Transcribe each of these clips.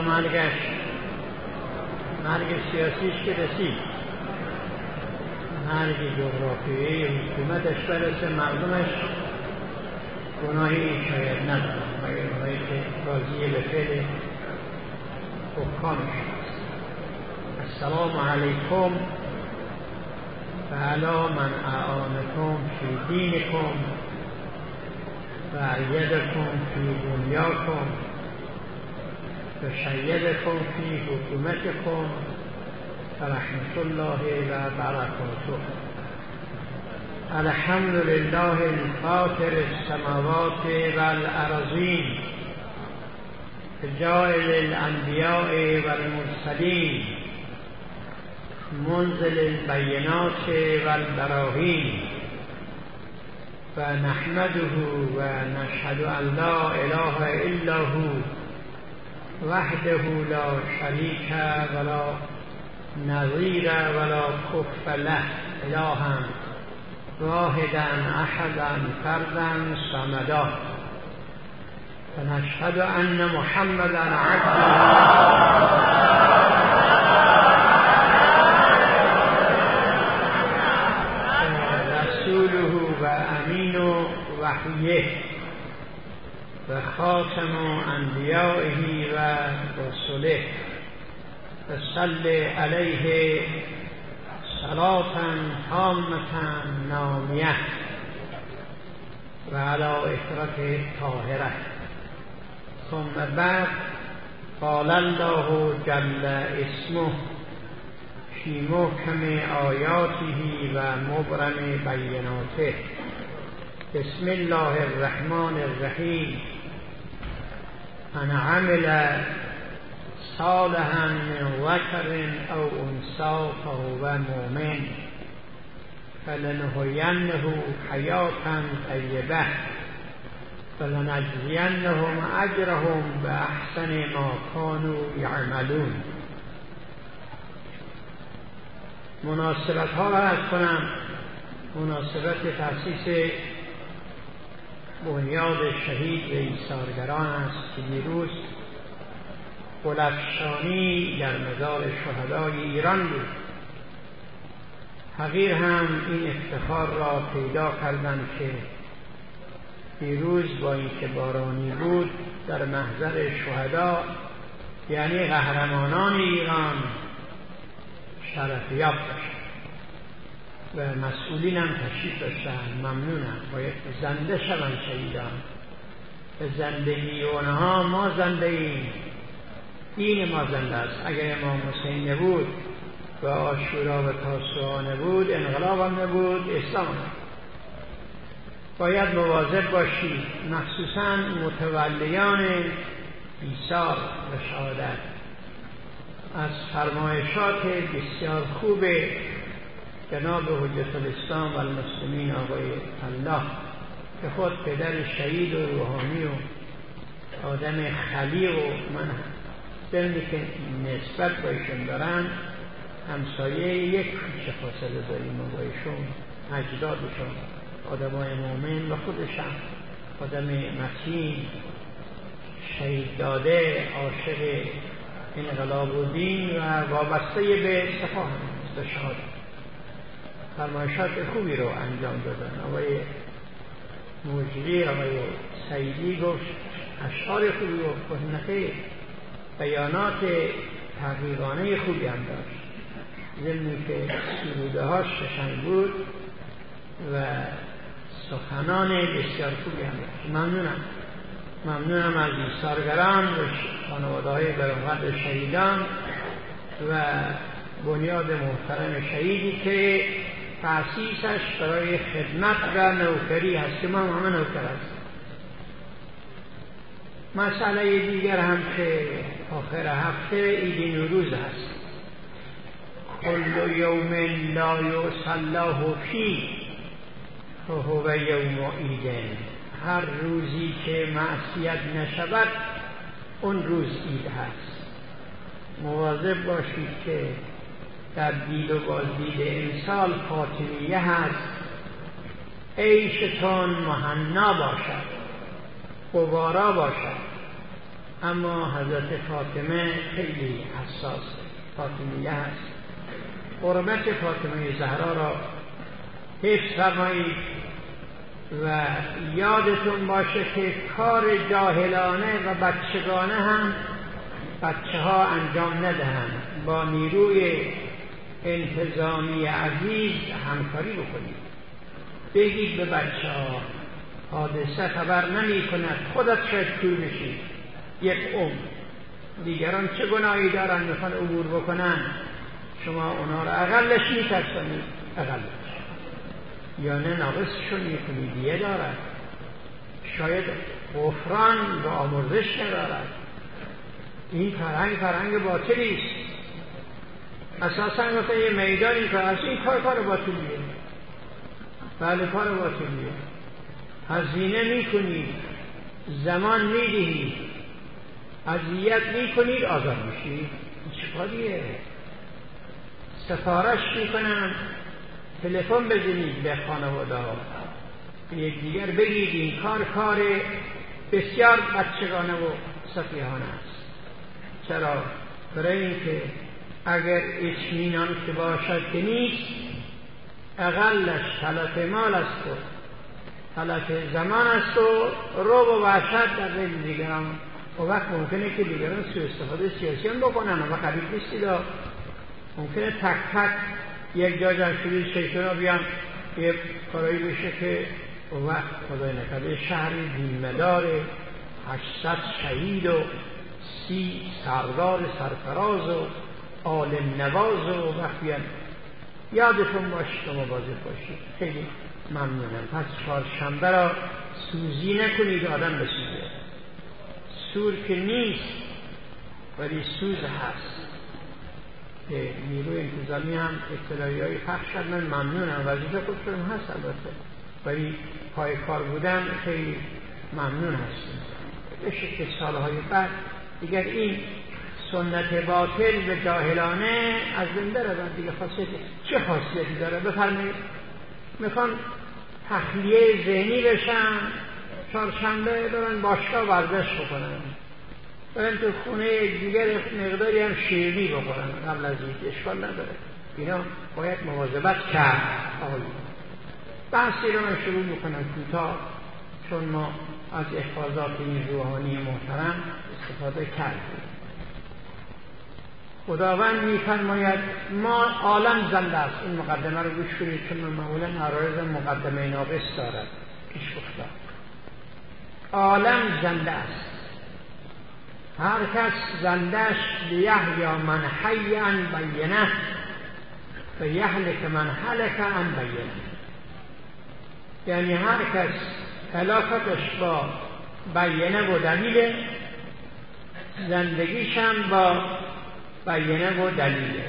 مرگ سیاسیش که رسید، مرگ جغرافیایی حکومتش برسه، مردمش گناهی شاید ندارن مگر اونایی که راضی به فعل حکامش. السلام علیکم و علی من اعانکم فی دینکم و ایدکم فی دنیاکم و شیدکم فی حکومتکم و رحمت الله و برکاته. الحمد لله الفاطر السماوات والارضین جاعل الانبیاء والمرسلین منزل البینات والبراهین و نحمده و نشهد ان لا اله الا هو وحده لا شریک ولا نظیر ولا کفو له الها واحدا احدا فردا صمدا و نشهد ان محمدا عبده و امین وحیه و خاتم انبیائه و رسوله و صلی علیه صلاة تامة نامیه و علی اطرته طاهره. ثم بعد قال الله جل اسمه فی محکم آیاته و مبرم بیناته. بسم الله الرحمن الرحیم. من عمل صالحا من ذکر او انثی فهو مؤمن فلنحیینه حیاة طیبة فلنجزینهم اجرهم باحسن ما كانوا یعملون. مناسبت ها را عرض کنم. مناسبت تأسیس بنیاد شهید و ایثارگران است که دیروز گلفشانی در مزار شهدای ایران بود. حقیر هم این افتخار را پیدا کردند که دیروز با اینکه بارانی بود در محضر شهدا یعنی قهرمانان ایران شرفیاب داشت و مسئولین هم تشریف داشتن. ممنونم. باید زنده شوند شهیدان. به زندگی اونها ما زنده ایم. دین ما زنده است. اگر امام حسین نبود و عاشورا و تاسوعا نبود، انقلاب هم نبود، اسلام هم. باید مواظب باشید، مخصوصا متولیان ایثار و شهادت. از فرمایشات بسیار خوب جناب حجت الاسلام و المسلمین آقای الله که خود پدر شهید و روحانی و آدم خلیق و من علمی که نسبت با ایشون دارن همسایه یک کوچه فاصله داریم و با ایشون اجدادشون آدمای مومن و خودشم آدم متین شهید داده عاشق انقلاب و دین و وابسته به صفا به شهادت فرمایشات خوبی رو انجام دادن. آقای موجودی آقای سیدی گفت اشعار خوبی و کهنه بیانات تحقیقانه خوبی هم داشت. علمی که سروده هاش قشنگ بود و سخنان بسیار خوبی هم داشت. ممنونم از ایثارگران و خانواده های برانقدر شهیدان و بنیاد محترم شهیدی که تأسیسش برای خدمت و نوکری هست که ما همه نوکر هستیم. مسئله دیگر هم که آخر هفته عید نوروز هست. کل یوم لا یصلی فیه فهو یوم عید. هر روزی که معصیت نشود اون روز عید هست. مواظب باشید که در دید و بازدید امسال فاطمیه هست. عیشتان مهنا باشد، غبارا باشد، اما حضرت فاطمه خیلی حساس فاطمیه هست. قربت فاطمه زهرا را حفظ فرمایید و یادتون باشه که کار جاهلانه و بچگانه هم بچه ها انجام ندهند. با نیروی انتظامی عزیز همکاری بکنید. بگید به بچه ها حادثه خبر نمی کند، خودت شاید کور بشید یک دیگران چه گناهی دارن میخوان عبور بکنن، شما اونا رو اقلش میترسانید، اقلش یا نه ناقصشون میکنید. دیگه دارد شاید غفران و آمرزش ندارد. این فرهنگ باطلی است. اساسا مثلا یه میدانی که از این کار باطلیه. بله کار باطلیه. هزینه میکنید، زمان میدهید، اذیت میکنید، آزار میشید. چه کاریه؟ سفارش میکنن، تلفن بزنید به خانواده ها، یک دیگر بگید این کار بسیار بچگانه و سفیهانه است. چرا؟ برای اینکه اگر اطمینان که باشد که نیست، اقلش تلف مال است و تلف زمان است و رعب و وحشت در بین دیگران. و وقت ممکنه که دیگران سوء استفاده سیاسی هم بکنن و قبیل نیستید. ممکنه تک یک جا جمع شدید شیطان بیان یه کارایی بشه که وقت خدای نکرده شهر بیمدار 800 شهید و 30 سردار سرفراز و عالم نواز و وقت بیان. یادتون باشه که مواظب باشید. خیلی ممنونم. پس چهارشنبه را سوزی نکنید آدم بسوزه. سور که نیست ولی سوز هست. نیروی انتظامی هم اطلاعیه‌ای پخش کرد. من ممنونم. وظیفه خودشون هست البته، ولی پای کار بودن خیلی ممنون هستیم. بشه که سالهای بعد دیگر این سنت باطل و جاهلانه از بین بره. دیگه چه خاصیتی داره؟ بفرمایید میخوان تخلیه ذهنی بشن، چهارشنبه برن باشگاه ورزش بکنن، برن تو خونه دیگر مقداری هم شیرینی بخورن قبل از این. اشکال نداره. اینا باید مواظبت کرد. بحثی رو من شروع میکنم کوتاه، چون ما از احفاظات این روحانی محترم استفاده کردیم. خداوند میفرماید ما عالم زنده است. این مقدمه رو گوش کنید چون من معمولا عرایض مقدمه ناقص دارد. پیش گفتم عالم زنده است. هر کس زندهش لیحیی من حی عن بینه و یهلک من هلک عن بینه. یعنی هر کس هلاکتش با بینه و دلیل، زندگیشم با بینه و دلیل.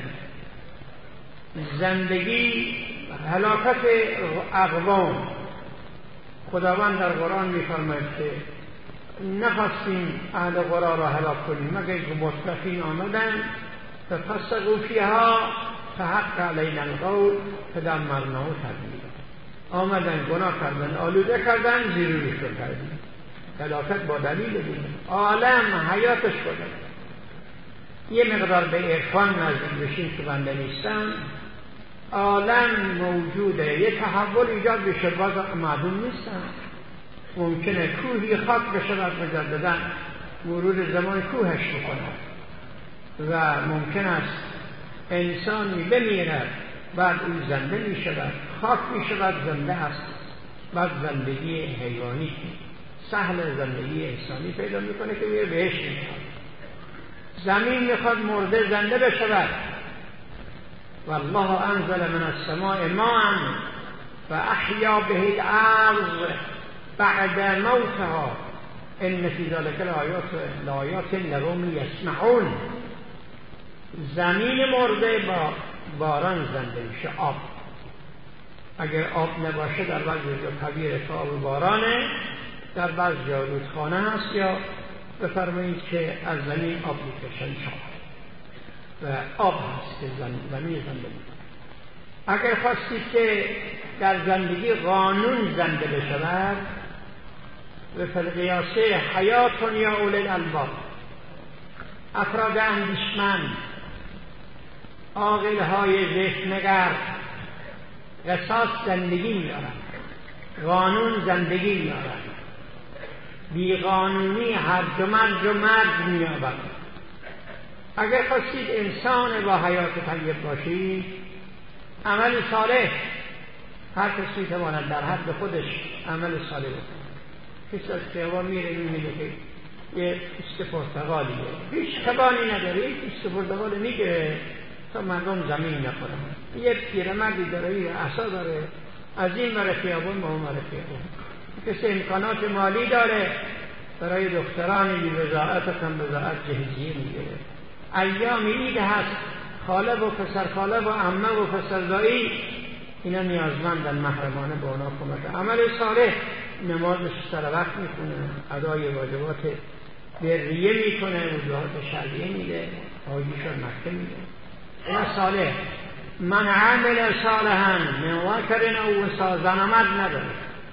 زندگی هلاکت اقوام. خداوند در قرآن می‌فرماید که نخواستیم اهل قرآن را هلاک کنیم مگر که متقین آمدن ففسقوا فیها فحق علینا القول فدمرناه تدمیرا. آمدن گناه کردن، آلوده کردن، زیرورشون کردیم. هلاکت با دلیل دیگه. عالم حیاتش بوده. یه مقدار به عرفان نزدیک بشین که بنده نیستم. عالم موجوده، یه تحول ایجاد بشه باز معلوم نیستم. ممکنه کوهی خاک بشه و مجددا مرور زمان کوهش بکنه و ممکن است انسانی بمیرد بعد او زنده می شود، خاک می شود، زنده است، بعد زندگی حیوانی سهل زندگی انسانی پیدا میکنه که میره بهش میشود. زمین میخواد مرده زنده بشود. والله انزل من السماء ماء فاحیا به الارض بعد موتها ان فی ذلک لآیات لقوم یسمعون. زمین مرده با باران زنده میشه. آب اگر آب نباشه در بعضی جا طبیعی آب بارانه، در بعض جا رودخانه هست یا بفرمایید که از زمین آب میکشن چاه و آب هست که زمین زنده میشه. اگر خواستید که در زندگی قانون زنده بشود و فی القیاسه حیاتون یا اولی الالباب، افراد اندیشمند، عاقل‌های ذهن‌نگر قصاص زندگی می‌دارند، قانون زندگی می‌دارند، بیقانونی هرج و مرج و مرگ می‌یابد. اگر خواستید انسان با حیات طیب باشید، عمل صالح، هر کسی می‌تواند در حد خودش عمل صالح بکنه. کسی از خیابان میره می‌بینه که یه پوست پرتقالیه، هیچ توانی نداره، یک پوست پرتقال میگیره تا مردم زمین نخورن. یه پیرمردی داره، یه عصا داره، از این ور خیابان به اون ور خیابان. کسی امکانات مالی داره، برای دختران بی‌وضاعت کم وضاعت جهیزیه میگیره. ایام عید هست، خاله و پسر خاله و عمه و پسرزایی اینا نیازمندن محرمانه به اونا کمک. عمل صالح، نمازش سر وقت میکنه، ادای واجبات بریه میکنه، وجوهات شرعیه میده، حاجیشون مکه میده، اینا صالح. من عمل صالحا من ذکر او انثی، زن و مرد نداره،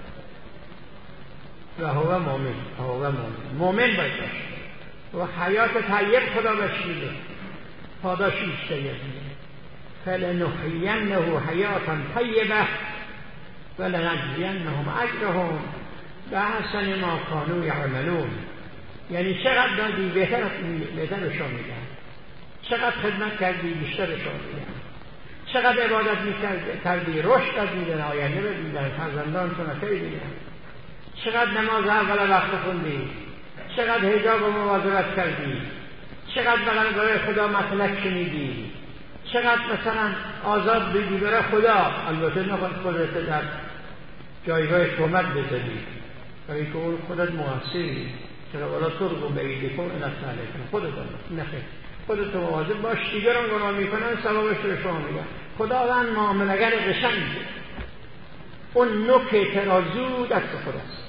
و هو مؤمن باید باشه و حیات طیب خدا بشیده، پاداشی بیشتری میده. فلنحیینه حیاتا طیبه ولنجزینهم اجرهم باحسن ما کانوا یعملون. یعنی چقدر دادی بهتر شما میدن، چقدر خدمت کردی بیشتر شما میدن، چقدر عبادت کردی رشد میدن، آینده رو میدن، فرزندانتون رو خیلی میدن، چقدر نماز اول وقت خوندی، چقدر حجاب و مواظبت کردی، چقدر برای خدا مطلق شنیدی، چقدر مثلا آزاد بگی برای خدا. البته نخواهد خودت در جایگاه تهمت بزنی، برای که اون خودت مقصری، چرا ولا ترگو بعیدی کن این اصلاحه خودت نخیر، خودت مواظب باش، دیگران گناه میکنن ثوابش رو شما میگن. خداوند معامله‌گر قشنگه، اون نوک ترازو دست خداست.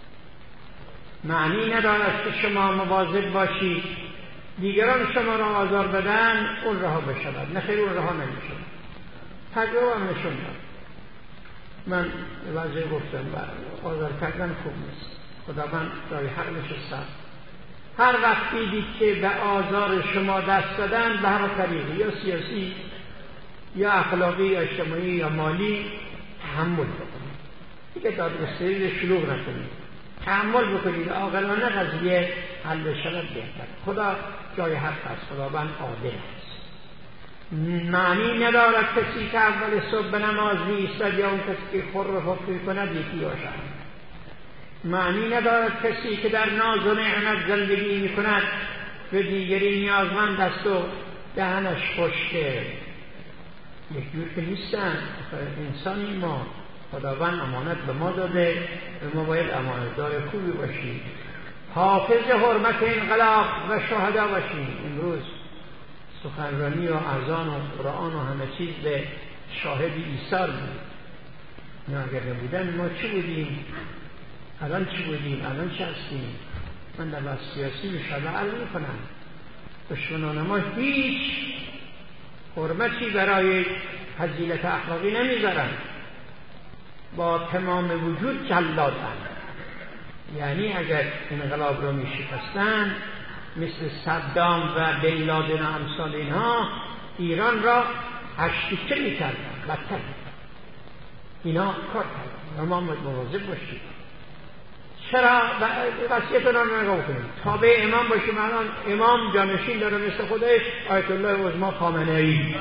معنی ندارد که شما مواظب باشید دیگران شما را آزار بدن اون رها بشود، نخیر اون رها نمیشود. تجربه هم نشون داد. من واضح گفتم آزار کردن خوب نیست، خداوند رای حق نشسته. هر وقت دیدید که به آزار شما دست دادن به هر طریقی، یا سیاسی یا اخلاقی یا اجتماعی یا مالی، تحمل بکنید، دیگه دادگستری شلوغ نکنید، تحمل بکنید، عاقلانه قضیه حل بشود بهتر. خدا جای حق است، خداوند عادل است. معنی ندارد کسی که اول صبح به نماز نیستد یا اون کسی که خور و فکر کند یکی باشد. معنی ندارد کسی که در ناز و نعمت زندگی می کند به دیگری نیازمند است و دهنش خشکه. یک جور که نیستن. انسانی ما، خداوند امانت به ما داده و ما باید امانتدار خوبی باشیم، حافظ حرمت انقلاب و شهدا باشیم. امروز سخنرانی و اذان و قرآن و همه چیز به شاهد ایثار بود. نه اگر نبودن ما چی بودیم؟ الان چی بودیم؟ الان چی هستیم؟ من در بحث سیاسی میشاله عرض میکنم، دشمنان ما هیچ حرمتی برای فضیلت اخلاقی نمیذارن، با تمام وجود جلادن. یعنی اگر انقلاب رو میشکستن مثل صدام و بن لادن و امثال اینها، ایران را هشتیچه میکردن، بدتر اینا کار کردن. ما مواظب باشیم. چرا وصیتون رو نگاه کنیم، تابع امام باشیم. الان امام جانشین داره مثل خودش، آیت الله عظما خامنه‌ای.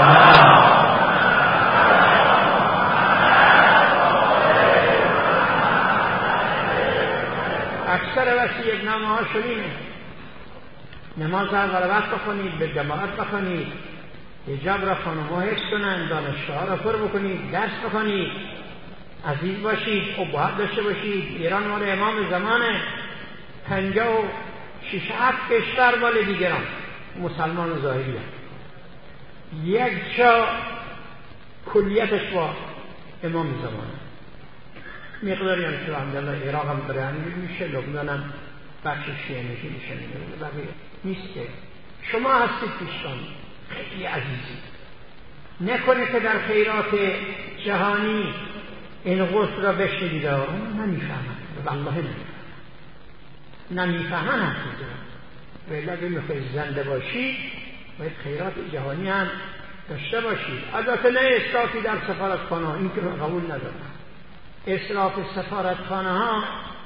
اکثر وصیت‌نامه ها شنینه. نماز اول وقت بخونید، به جماعت بخونید، حجاب را خانم‌ها حفظ کنند، دانشگاه‌ها را پر بکنید، درس بخونید، عزیز باشید، ابهت داشته باشید. ایران مال امام زمانه، 56 کشور مال دیگران مسلمان ظاهری هست. یک جا کلیتش با امام زمانه. مقداری هم که الحمدلله عراق هم داره همین میشه، لبنان هم بخش شیعه میشه بقیه نیست. که شما هستید پیشتان خیلی عزیزی، نکنه که در خیرات جهانی این غسل را بشنیدید نمیفهمن، والله نمیفهمن حرف میزنن. ولی اگه میخوای زنده باشی باید خیرات جهانی هم داشته باشید. البته نه اسرافی در سفارتخانه ها، این که قبول ندارم. اسراف سفارتخانه ها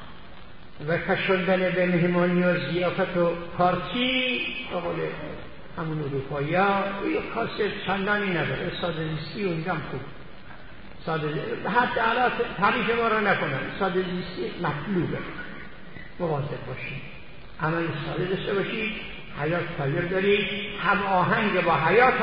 و کشوندن به مهمانی و ضیافت و پارتی به قول همون اروپایی ها خاصیت چندانی نداره. ساده زیستی اونجا هم خوب، حتی حالا تعریف ما را نکنم، ساده زیستی مطلوبه. مواظب باشید، عمل صالح داشته باشید، حیات طاهر دارید، هم آهنگ با حیات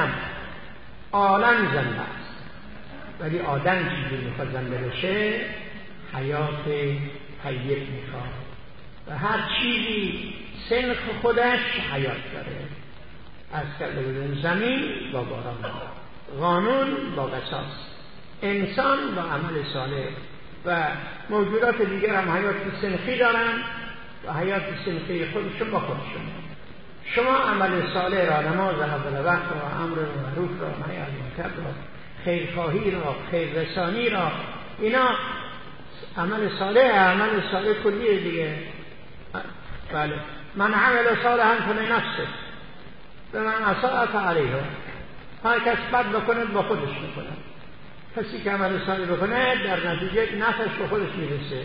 عالم زنده است. ولی آدم چیزی میخواد زنده بشه، حیات طیب میخواد و هر چیزی سنخ خودش حیات داره. از کرده بودن زمین با باران، قانون با قصاص، انسان با عمل صالح و موجودات دیگر هم حیات سنخی دارن و حیات سنخی خودشون با خودشون. شما عمل صالح را، نماز اول وقت را، امر معروف را، نهی از منکر را، خیرخواهی را، خیررسانی را، اینا عمل صالح کلیه دیگه. بله، من عمل صالحا فلنفسه و من اساء فعلیها. هر کس بد بکنه با خودش میکنه. کسی که عمل صالح بکنه در نتیجه نفعش به خودش میرسه.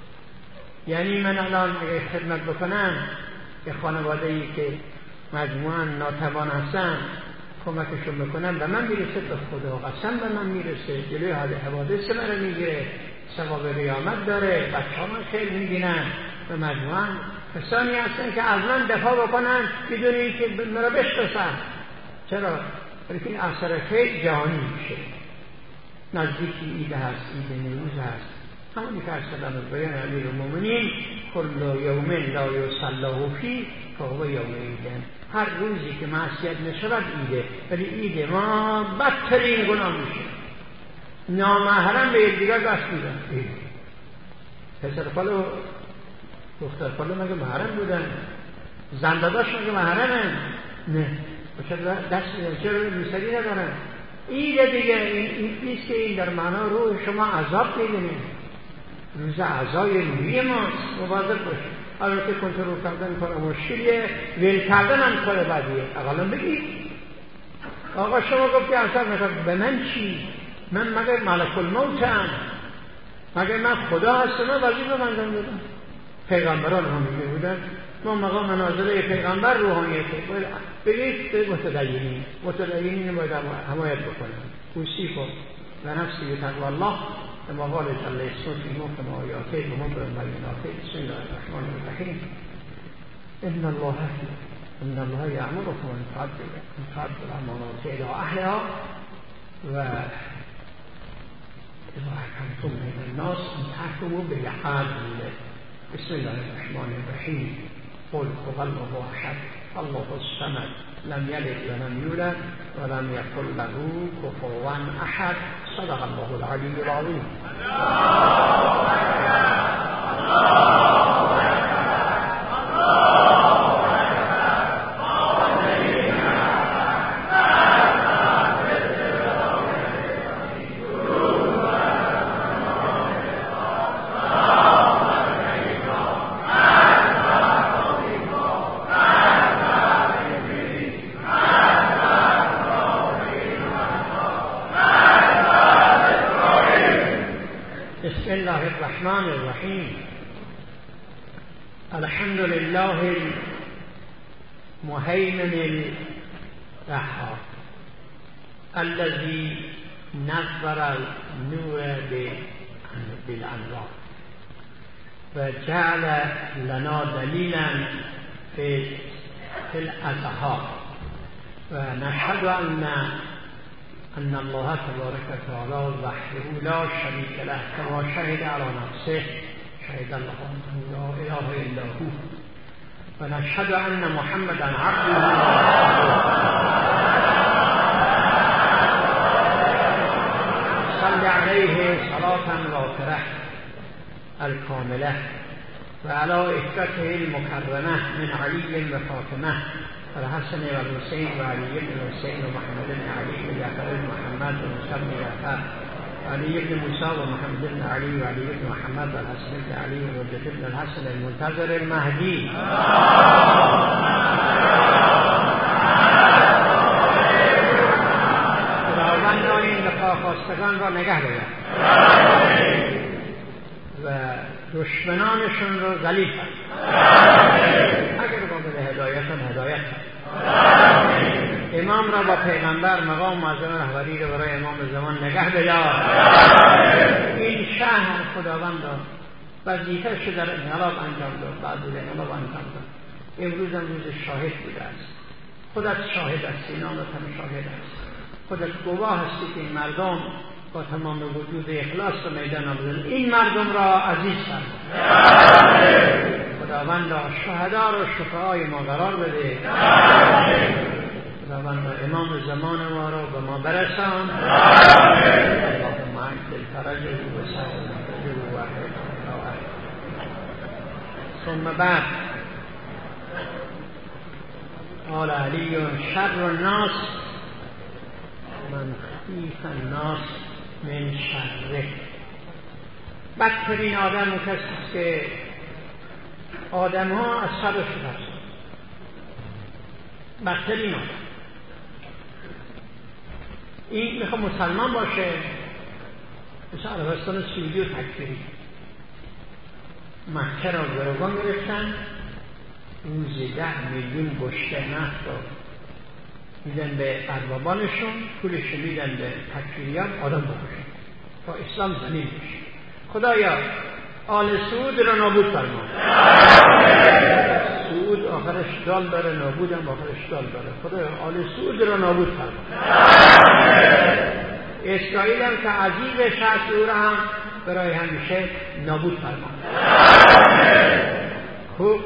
یعنی من الان اگه خدمت بکنم که خانواده‌ای که مجموعاً ناتوان هستن کمکشون بکنم، به من میرسه، به خدا قسم به من میرسه، جلوی حوادث من میگیره، ثواب قیامت داره، بچه‌ها من خیر میگیرن و مجموعاً کسانی هستن که از من دفاع بکنن بدون اینکه مرا بشناسن. چرا؟ برای این اثر خیر جهانی میشه. نزدیکی عید هست، عید نوروز هست، همونی که ارسلم بیان امیرالمومنین کل یوم لا یصلی فیه فهو یوم عید. هر روزی که معصیت نشود عیده، ولی عید ما بدترین گناه میشه. نامحرم به یکدیگر دست میدن. پسر خاله و دختر خاله مگه محرم بودن؟ زن داداش مگه محرمن؟ نه. چرا دست میدن؟ چرا روسری ندارن؟ عید دیگه این نیست که این در معنا روح شما عذاب میدونید. روز عزای روحی ماست، مواظب باشید. البته کنترل کردن کار مشکلیه، ویل کردن هم کار بدیه. اقلا بگید آقا شما گفتی اصلا به من چی؟ من مگه ملک الموتم؟ مگه من خدا هستم؟ وظیفه من انجام دادم. پیغمبران هم میگه بودن ما مقام نازله پیغمبر روحانیته. بگید به متدینین باید حمایت بکنن. اوصیکم و نفسی بتقوی الله كما قال جل اسمه في محكم آياته ومبرم بيناته. بسم الله الرحمن الرحيم. إن الله يأمركم أن تعدوا الأمانات إلى أهلها وإذا حكمتم بين الناس أن تحكموا بالعدل. بسم الله الرحمن الرحيم. قل هو الله أحد الله الصمد لم يلد ولم يولد ولم يكن له كفوا أحد. صدق الله العلي العظيم. بسم الله الرحمن الرحيم. الحمد لله المهيمن القهار الذي نظر النور بالأنوار وجعل لنا دليلا في الأزهار. ونشهد أن الله تبارك وتعالى وحده لا شريك له كما شهد على نفسه شهد الله أنه لا إله إلا هو. ونشهد أن محمدا عبده صل عليه صلاة وافرة الكاملة وعلى إخوته المكرمة من علي وفاطمة والحسن والحسين وعلي بن الحسين ومحمد بن علي وجعفر بن محمد وموسى بن جعفر علي بن موسى ومحمد بن علي وعلي بن محمد والحسن بن علي وحجة بن الحسن المنتظر المهدی. خداوند این خواستگان را نگه دارد و دشمنانشون رو ذلیل کند. اگر قابل هدایت امام را با پیغمبر مقام معظم رهبری را برای امام زمان نگه بدار. این شهر خداوند را وظیفه‌اش در انقلاب انجام داد، بعد از انقلاب انجام داد. امروز هم روز شاهد بوده است. خودت شاهد هستی، نامت هم شاهد است. خودت گواه هستی که این مردم با تمام وجود اخلاص به میدان آمدن. این مردم را عزیز فرما. خداوند شهدا را شفاعای ما قرار بده. خداوند امام زمان ما را به ما برسان. اللهم عجل فرجه و سهل فرجه و ثم بعد قال علی شر الناس من خیف الناس من شره. بدترین آدم کسی است که آدم ها از شرش هست. بدترین آدم این میخواد مسلمان باشه، مثل عربستان سعودی و تکفیری مکه را گروگان گرفتن، روزی 10 میلیون بشکه نفت را میدن به اربابانشون، پولش میدن به تکفیریان آدم بکشن تا اسلام زمین بشه. خدایا آل سعود را نابود فرما. سعود آخرش دال داره، نابود هم آخرش دال داره. خدایا آل سعود را نابود فرما. اسرائیل هم که عزیزش هست او را هم برای همیشه نابود فرما. خوب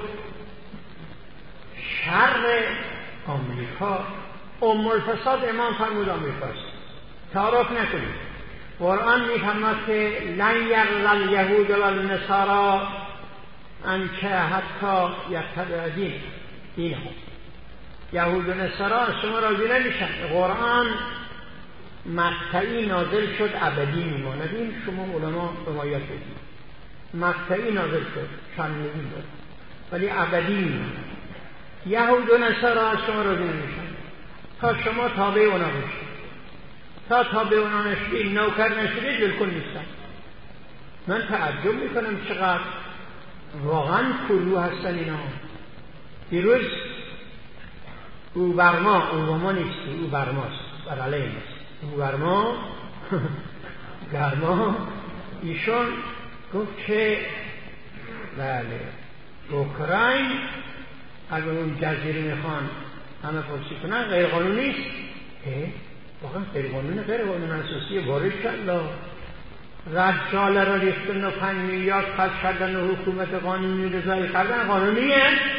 شر آمریکا ام الفساد امام فرمود آمریکاست. تعارف نکنید. قرآن می‌فرماید که لن یرضی الیهود و النصارى انکه حتی یتبعوا دینهم. یهود و نصارا شما راضی نمیشن. قرآن مقطعی نازل شد ابدی میماند. این شما علما روایت بدید. مقطعی نازل شد چند میلیون داد ولی ابدی میماند. یهود و نصارا شما راضی نمیشن تا شما تابع اونا بشید. تا تابع اونا نشید، نوکر نشید، بالکل نیستن. من تعجب میکنم چقدر واقعا کلو هستن اینا. دیروز اوباما نیست، اوبرماست، برعلیه نیست. اوبرما گرما ایشون گفت که بله اوکراین اگر اون جزیره میخوان همه پرسی کنن غیر قانونی است. واقعا غیر قانون اساسی وارد شد. رجاله را ریختن و 5 میلیارد خرج کردن و حکومت قانونی رضایی کردن قانونیه؟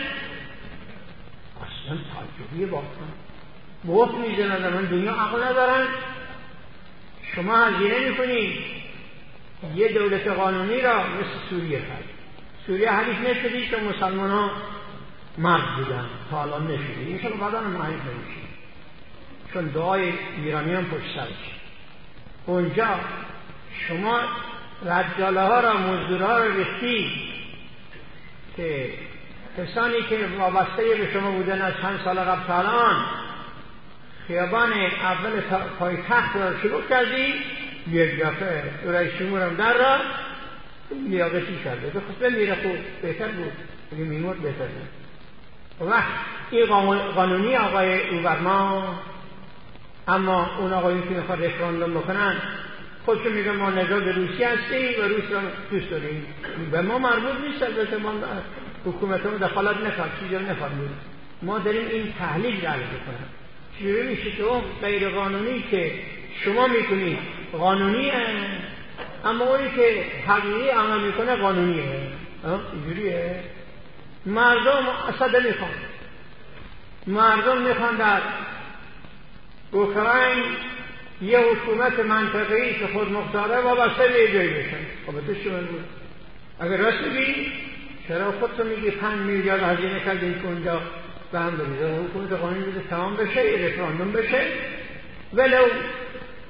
اصلا تعجبیه واقعا. بوت میزنن من دنیا عقل ندارن. شما هزینه میکنید یه دولت قانونی را مثل سوریه کرد. سوریه حریف نشدی که مسلمان ها مرد بودن تا الان نشدی. این شما بعدا هم حریف نمیشید چون دعای ایرانیان پشت سرش. اونجا شما رجاله ها را مزدور ها را ریختی که کسانی که وابسته به شما بودن از چند سال قبل تا الان خیابان اول پایتخت را شروع کردی. یک دفعه رئیس جمهور هم در را لیاقتی کرده. بخواد بمیره خوب بهتر بود، اگه میمورد بهتر بود. وقت این قانونی آقای اوبرما. اما اون آقایی که میخواد رفراندوم بکنن خودشون میگن ما نژاد روسی هستیم و روس را دوست داریم. به ما مربوط نیست. البته ما حکومت ما دخالت نکرد، چیزی رو نفرمود. ما داریم این تحلیل رو عرض کنیم. چجوری میشه که اون غیر قانونی که شما میکنید قانونیه، اما اونی که حقیقی عمل میکنه قانونیه؟ اینجوریه. مردم اصلا میخوان، مردم میخوان در اوکراین یه حکومت منطقه‌ای که خود مختاره وابسته به جایی بشن. خب تو شما بود اگر راست میگی چرا خودتو میگی 5 میلیارد هزینه کردین که اونجا به هم بریزه حکومت قانونی بده تمام بشه، رفراندوم بشه، ولو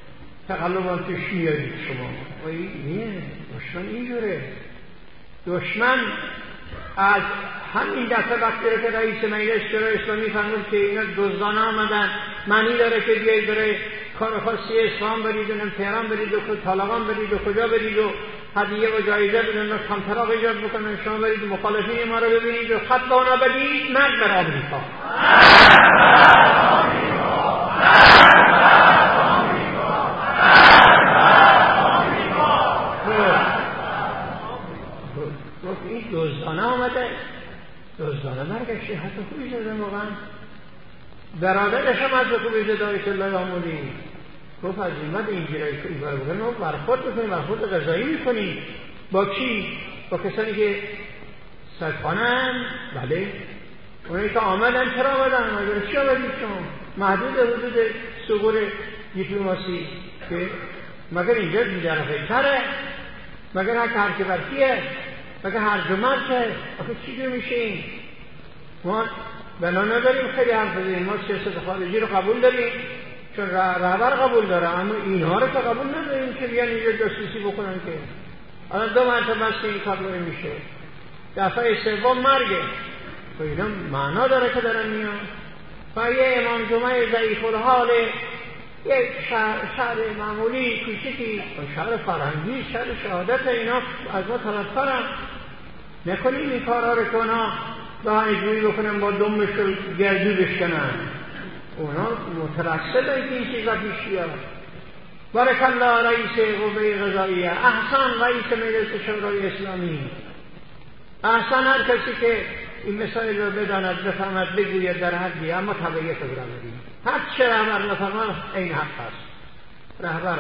تقلبات توش میارید شما. نه، دشمن اینجوره. دشمن از همین دفعه وقتی که رئیس مجلس شورای اسلامی فرمود که اینا دزدانه آمدن، معنی داره که بیایید برای کار خاصی اصفهان برید و تهران برید و طالقان برید و کجا برید و هدیه و جایزه بدن و کمتراغ ایجاد بکنن، شما برید مخالفین ما رو ببینید و خط به اونا بدید. مرگ بر آمریکا. این دزدانه آمده، دزدانه برگشته. حتی خوبی شده واقعا. برادرش هم از خوبی شده آیت الله آمولی گفت از این مد اینجوری این کار بکنیم، برخورد میکنیم، برخورد غذایی میکنیم. با کی؟ با کسانی که سرخانه‌اند. بله، اونایی که آمدن. چرا آمدن؟ مگر چی آمدید شما؟ محدود حدود سغور دیپلماسی که مگر اینجا بی‌طرفه تره؟ مگر هر که برکیه؟ مگر هر جمعه؟ آخه چی جو میشه این؟ ما بنا نداریم خیلی حرف بزنیم. ما سیاست خارجی رو قبول داریم چون رهبر قبول داره، اما اینها رو که قبول نداریم که بیان اینجا جاسوسی بکنن. که الان 2 مرتبه است که این کار میشه. دفعه سوم مرگه. و اینا معنا داره که دارن میان. و یه امام جمعه ضعیف الحال، یک شهر معمولی کوچیکی، شهر فرهنگی، شهر شهادت، اینا از ما طرفدارن. نکنیم این کارها رو که اونا بهانه‌جویی بکنن با دمش رو گردو بشکنن. اونا مترصدن که این چیزا پیش بیاد. بارک الله رئیس قوه قضاییه، احسان رئیس مجلس شورای اسلامی، احسان هر کسی که این مسائل رو بداند، بفهمد، بگوید در حدی، اما تبعیت رو بدید. هر چه رهبر نفرماند این حق است. رهبر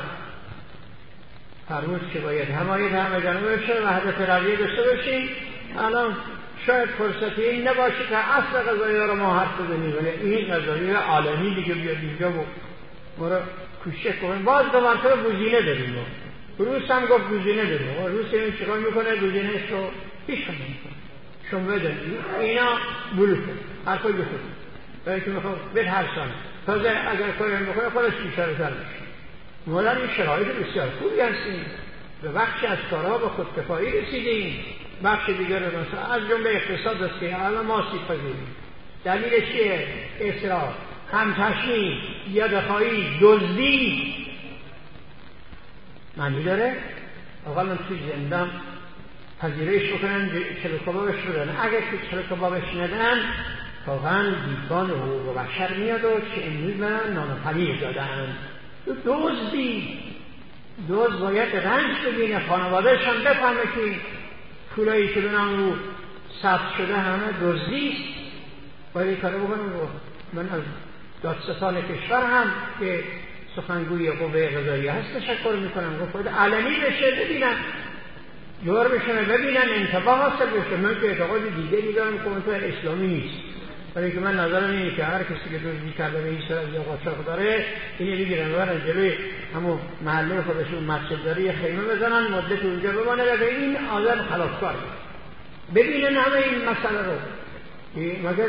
فرمود که باید حمایت همه جانبه بشه، وحدت رویه داشته باشیم. الان شاید فرصتی این نباشه که اصل قضایی رو ما حرف بزنیم، ولی این قضایی عالمی دیگه بیاد اینجا و ما رو کوشش کنیم. باز 2 مرتبه گزینه داریم. روس هم گفت گزینه داریم. روس این چیکار میکنه؟ گزینه‌اش رو هیچ کاری نمیکنه. شما بدونید اینا بلوفه، حرفای بخورید برای که میخواد بترسن. تازه اگر کاری بکنه خودش بیشتر سر میشه. ما در این شرایط بسیار خوبی هستیم. به بخشی از کارها به خودکفایی رسیدیم. بخش دیگر مثلا از جمله اقتصاد است که الان ما سیب پذیریم. دلیل چیه؟ اسراف، همچشمی، یدخواهی، دزدی. معنی داره؟ آقا من توی زندم پذیرش بکنن، چلو کبابش بدن. اگر که چلو کبابش ندن واقعا دیوان حقوق بشر میاد و چه امروز من نان پنیر دادن. دزدی، دزد باید رنج ببینه، خانوادهش هم بفهمه که پولایی که بنام رو ثبت شده همه دزدیست. باید این کاره بکنم. من از دادستان کشور هم که سخنگوی قوه قضاییه هست تشکر میکنم. گفت باید علنی بشه، ببینن، جور بشنه، ببینن، انتباه حاصل بشه. من که اعتقاد دیگری دارم کمیته اسلامی نیست، ولی که من نظرم اینه که هر کسی که دزدی کرده به این صورت یا قاچاق داره اینو بگیرن ببرن جلوی همون محله خودشون مسجد داره یه خیمه بزنن، مدت اونجا بمانه و این آدم خلافکار ببینن همه این مسئله رو. مگر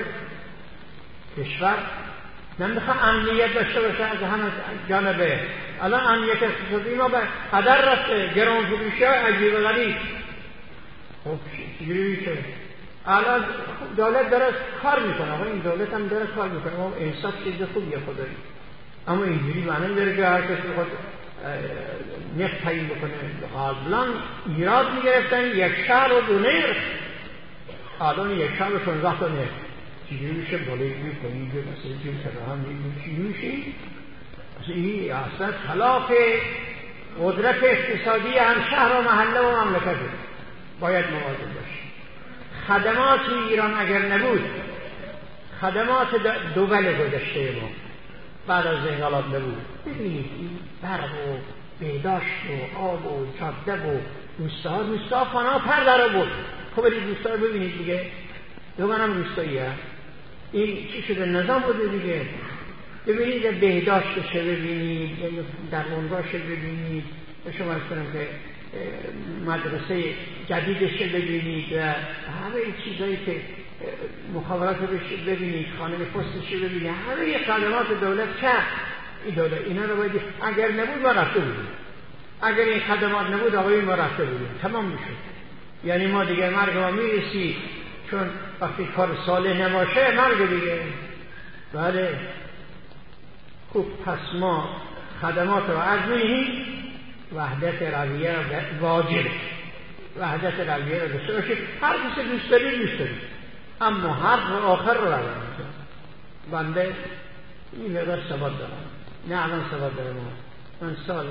کشور نمیخواد امنیت داشته باشه از همه جانبه؟ الان امنیت اقتصادی ما به هدر رفته، گران فروشی های عجیب و غریب. خب چجوری میشه؟ الان دولت داره کار میکنه. آقا این دولت هم داره کار میکنه، ما انصاف چیز خوبیه خدایی، اما اینجوری معنی داره که هر کسی خود نفت تعیین بکنه. قبلا ایراد میگرفتن 1 شهر و 2 نرخ، الان 1 شهر و 16 تا نرخ. چجوری میشه؟ بالای جوی کنید مثل جوی سرهم میگوی چی میشه؟ این اصلا خلاف قدرت اقتصادی هم شهر و محله و مملکت باید مواظب باشیم. خدمات ایران اگر نبود، خدمات دول گذشته ما بعد از انقلاب نبود، ببینید این برق و بهداشت و آب و جاده و روستا فنا پر داره بود. خب برید روستا رو ببینید دیگه، دوبارم روستایی هست. این چی شده؟ نظام بوده دیگه. ببینید بهداشتش ببینید، درمانگاهش ببینید، شما ارز کنم که مدرسه جدیدش ببینید و همه این چیزایی که مخابرات ببینید، خانه پستش ببینید، همه خدمات دولت چه اینا رو باید اگر نبود ما رفته بودیم، اگر این خدمات نبود آقایون ما رفته بودیم، تمام میشد. یعنی ما دیگه مرگ ما میرسید، چون وقتی کار صالح نباشه مرگ دیگه. بله خوب، پس ما خدمات رو عزمیم، وحدت رویه واجب، وحدت رویه رو داشته باشید. هر کسی دوست دارید، اما حق و آخر رو روید. بنده این مقدار ثبات دارم، نه الان ثبات دارم. من سال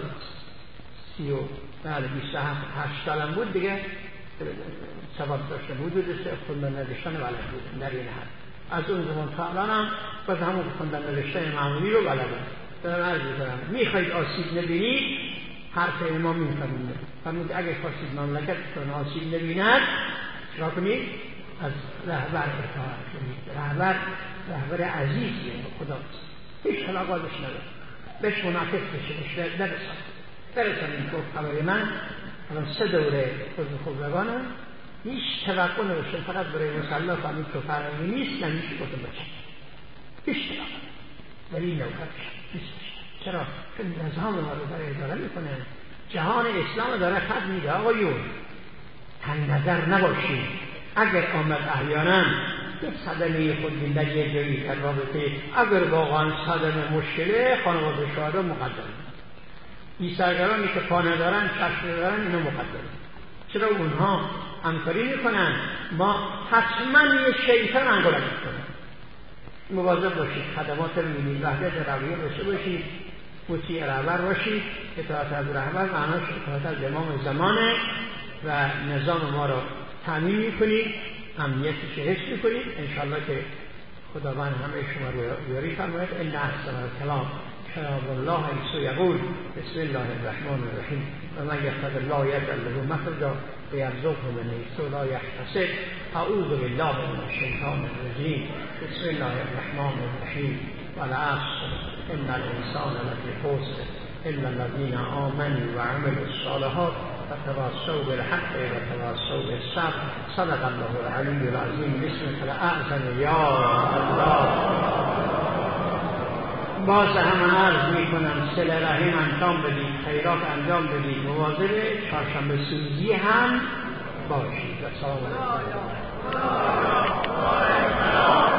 28 سالم بود دیگه ثبات داشتم، حدود خوندن نوشتن بلد بودم در این حد. از اون زمان تا الانم باز همون خوندن نوشتن معمولی رو بلدم. دارم عرض می‌کنم میخواید آسیب نبینید، حرف امام میفرمونه، فرمود اگه خواستید مملکتتون آسیب نبیند چرا کنید؟ از رهبر اطاعت کنید. رهبر عزیزیه خدا، هیچ علاقاتش نداره، بهش منافق بشه، بهش برسن این خبر من الان 3 دوره خبرگانم، هیچ توقع نداشتم، فقط برای مسلح فهمید که فرقی نیست، نمیشه گفتم بچه هیچ توقع، ولی نوکرش نیست. چرا؟ چون نظام ما رو داره اداره میکنه، جهان اسلام داره خط میده. آقایون تنگ نظر نباشید. اگر آمد احیانا یک صدمه خودبین در یه جایی در رابطه، اگر واقعا صدمه مشکله، خانواده شهدا مقدمه، این سرگرانی که پا ندارن چشم ندارن اینو مقدمه. چرا اونها همکاری میکنن، ما حتما یه شیطان انگولک میکنن. مواظب باشید، خدمات رو میبینید، وحدت رویه داشته باشید، مطیع رهبر باشید. اطاعت از رهبر معناش اطاعت از امام زمانه و نظام ما رو تامین میکنید، امنیتش حفظ میکنید. انشاءالله که خداوند همه شما رو یاری فرماید. ان احسن الکلام کلام الله حیث یقول بسم الله الرحمن الرحیم و من یتق الله یجعل له مخرجا و یرزقه من حیث لا یحتسب. اعوذ بالله من الشیطان الرجیم. بسم الله الرحمن الرحیم. والعصر ان الانسان لفی خسر الا الذین آمنوا وعملوا الصالحات وتواصوا بالحق وتواصوا بالصبر. صدق الله العلی العظیم. بسمك الاعظم یا الله. باز هم عرض می کنم صله رحم انجام بدید، خیرات انجام بدید، مواظب چهارشنبه سوزی هم باشید. و سلام علیکم.